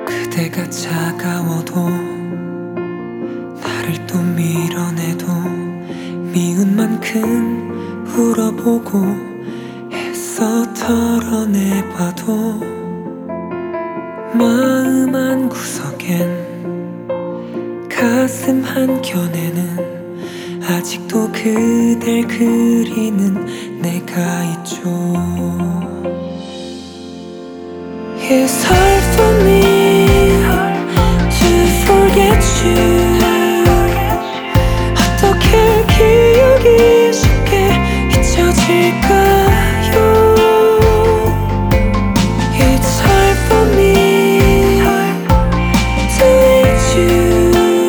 그대가 차가워도 나를 또 밀어내도 미운 만큼 울어보고 애써 털어내봐도 마음 한구석엔 가슴 한켠에는 아직도 그댈 그리는 내가 있죠. It's hard for me to forget you. 어떻게 기억이 쉽게 잊혀질까요? It's hard for me to hate you.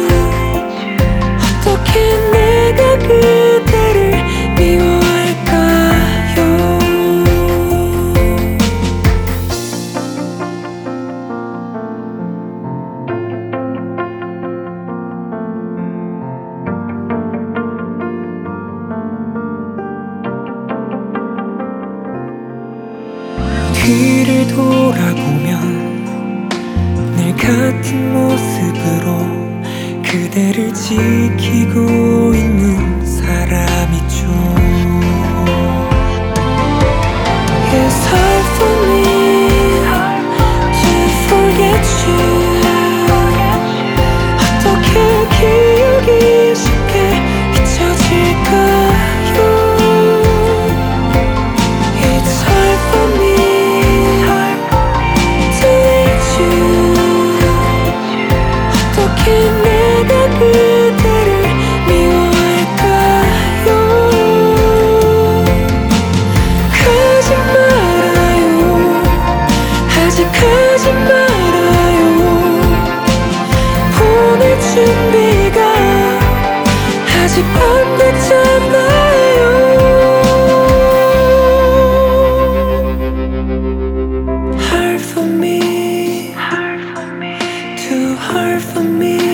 어떻게 내가 그대를 미워할까요? 뒤를 돌아보면 늘 같은 모습으로 그대를 지키고 있는 사람이죠. It's hard for me to forget you. 어떻게 기억이 쉽게 잊혀질까요? It's hard for me to hate you. 어떻게 내가 그대를 미워할까요? 가지 말아요. 아직 가지 말아요. 보낼 준비가 아직 안 됐잖아요. Hard for me, too hard for me.